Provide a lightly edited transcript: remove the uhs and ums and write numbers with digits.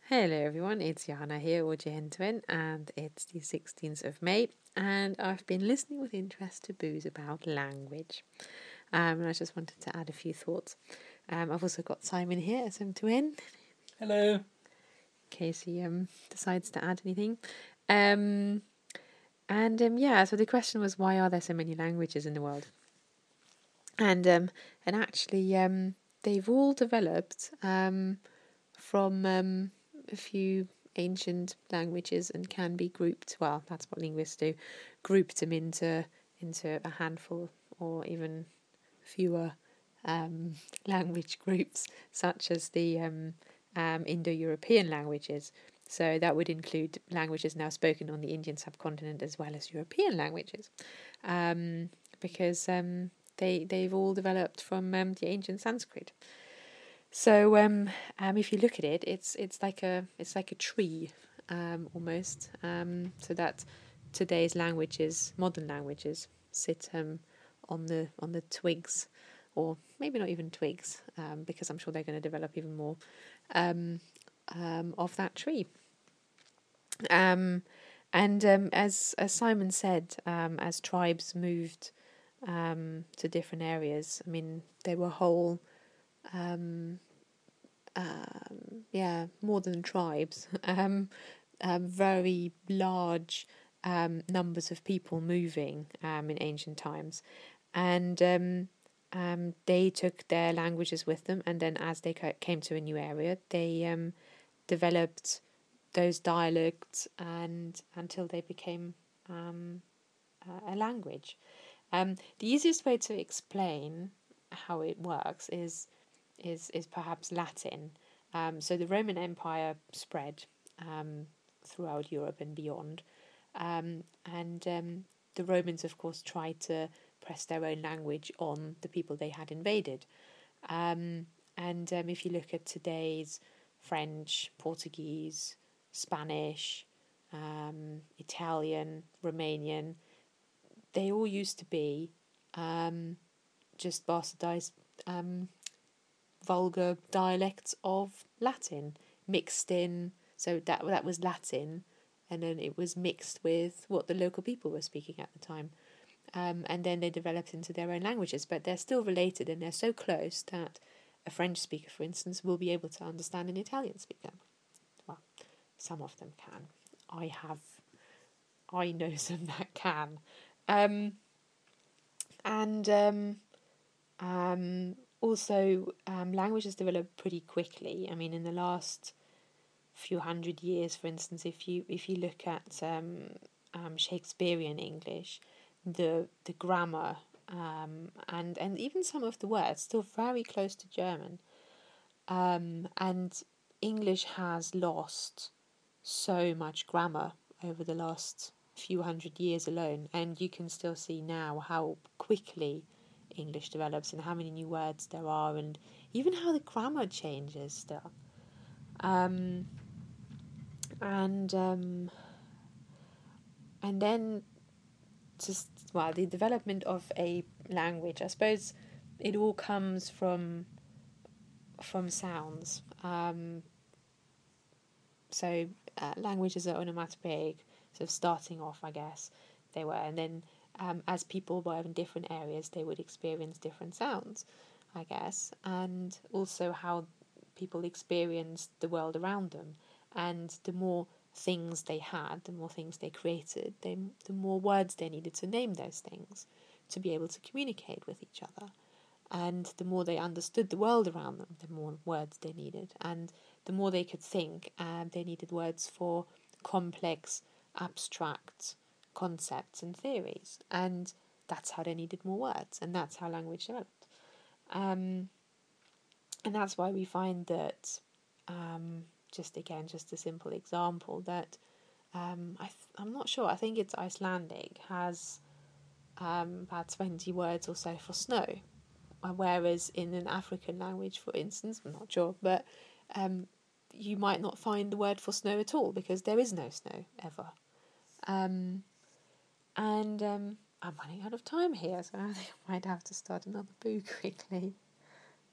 Hello everyone, it's Johanna here, or Jehentwen, and it's the 16th of May, and I've been listening with interest to Booze about language. And I just wanted to add a few thoughts. I've also got Simon here, SM2N. Hello. In case he decides to add anything. So the question was, why are there so many languages in the world? And actually, they've all developed from a few ancient languages and can be grouped. Well, that's what linguists do, grouped them into a handful or even fewer language groups, such as the Indo-European languages. So that would include languages now spoken on the Indian subcontinent as well as European languages, because they've all developed from the ancient Sanskrit. So if you look at it, it's like a tree, almost. So that today's languages, modern languages, sit on the twigs, or maybe not even twigs, because I'm sure they're going to develop even more of that tree. As Simon said, as tribes moved to different areas, I mean, there were whole more than tribes, very large numbers of people moving in ancient times, and they took their languages with them, and then as they came to a new area, they developed those dialects and until they became a language. The easiest way to explain how it works is perhaps Latin. So the Roman Empire spread throughout Europe and beyond, and the Romans, of course, tried to press their own language on the people they had invaded. If you look at today's French, Portuguese, Spanish, Italian, Romanian, they all used to be just bastardized vulgar dialects of Latin mixed in. So that was Latin, and then it was mixed with what the local people were speaking at the time. And then they developed into their own languages, but they're still related, and they're so close that a French speaker, for instance, will be able to understand an Italian speaker. Well, some of them can. I know some that can. Also, languages develop pretty quickly. I mean, in the last few hundred years, for instance, if you look at Shakespearean English, the grammar and even some of the words still very close to German, and English has lost so much grammar over the last few hundred years alone, and you can still see now how quickly English develops and how many new words there are, and even how the grammar changes still. And then the development of a language, I suppose it all comes from sounds. Languages are onomatopoeic, sort of starting off, I guess they were, and then as people were in different areas, they would experience different sounds, I guess, and also how people experienced the world around them. And the more things they had, the more things they created, the more words they needed to name those things to be able to communicate with each other. And the more they understood the world around them, the more words they needed. And the more they could think, they needed words for complex, abstract concepts and theories. And that's how they needed more words. And that's how language developed. And that's why we find that, just a simple example, that I'm not sure, I think it's Icelandic, has about 20 words or so for snow. Whereas in an African language, for instance, I'm not sure, but you might not find the word for snow at all because there is no snow ever. I'm running out of time here, so I think I might have to start another boo quickly.